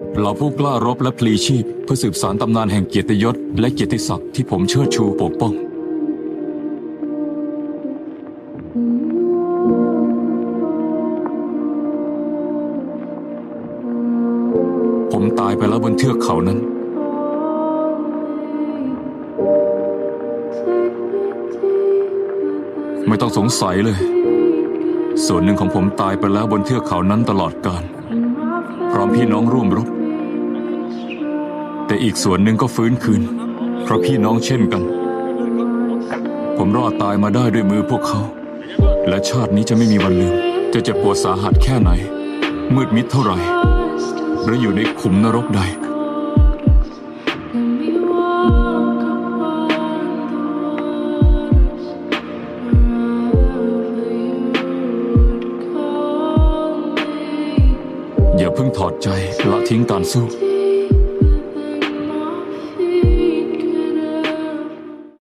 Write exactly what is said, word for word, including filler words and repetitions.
เหล่าผู้กล้ารบและพลีชีพเพื่อสืบสานตำนานแห่งเกียรติยศและเกียรติศักดิ์ที่ผมเชิดชูปกป้องผมตายไปแล้วบนเทือกเขานั้นไม่ต้องสงสัยเลยส่วนหนึ่งของผมตายไปแล้วบนเทือกเขานั้นตลอดกาลพร้อมพี่น้องร่วมรบแต่อีกส่วนหนึ่งก็ฟื้นคืนเพราะพี่น้องเช่นกันผมรอดตายมาได้ด้วยมือพวกเขาและชาตินี้จะไม่มีวันลืมจะเจ็บปวดสาหัสแค่ไหนมืดมิดเท่าไหร่หรืออยู่ในขุมนรกใดอย่าเพิ่งถอดใจละทิ้งการสู้